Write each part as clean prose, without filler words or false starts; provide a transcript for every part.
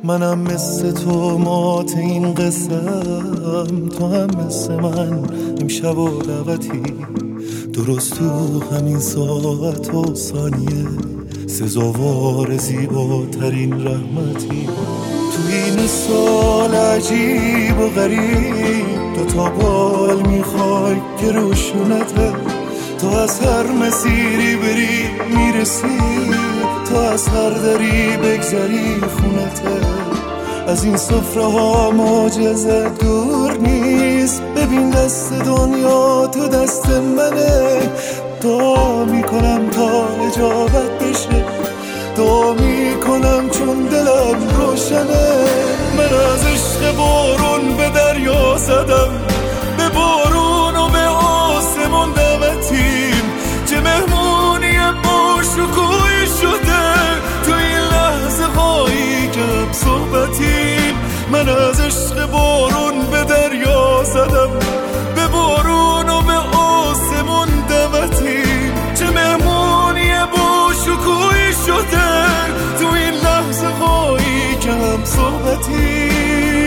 منم مثل تو مات این قسم، تو هم مثل من امشب و دعوتی، درست تو همین ساعت و ثانیه سزاوار زیباترین رحمتی. تو این سال عجیب و غریب دوتا بال میخوای که روشونته، تو از هر مسیری بری میرسی، تو از هر دری بگذری خونته. از این سفره ها معجزه دور نیست، ببین دست دنیا تو دست منه. دعا میکنم تا اجابت بشه، دعا میکنم چون دلم روشنه. من از عشق بارون به دریا زدم، به بارون و به آسمون دمتیم، چه مهمونی با شکوهی شده تو این لحظه هایی که هم صحبتیم. من از عشق بارون به دریا زدم، به بارون و به آسمون دمتیم، چه مهمونی با شکوهی شده تو این لحظه هایی که هم صحبتیم.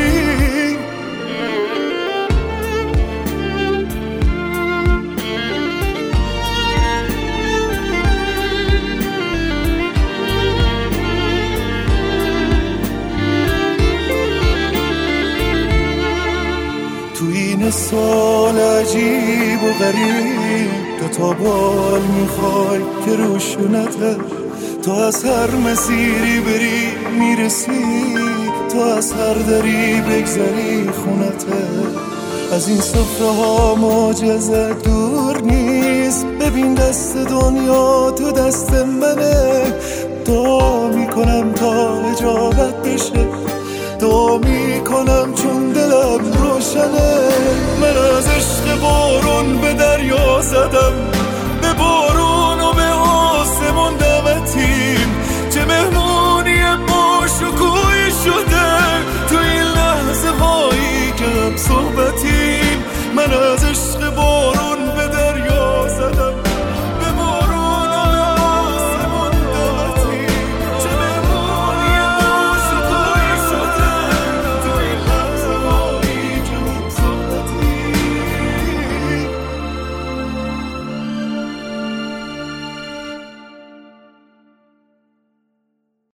تو این سال عجیب و غریب دوتا بال میخوای که روشونته، تو از هر مسیری بری میرسی، تو از هر دری بگذری خونته. از این سفره ها معجزه دور نیست، ببین دست دنیا تو دست منه. دعا میکنم تا اجابت بشه، دعا میکنم چون دلم روشنه. من از عشق بارون به دریا زدم،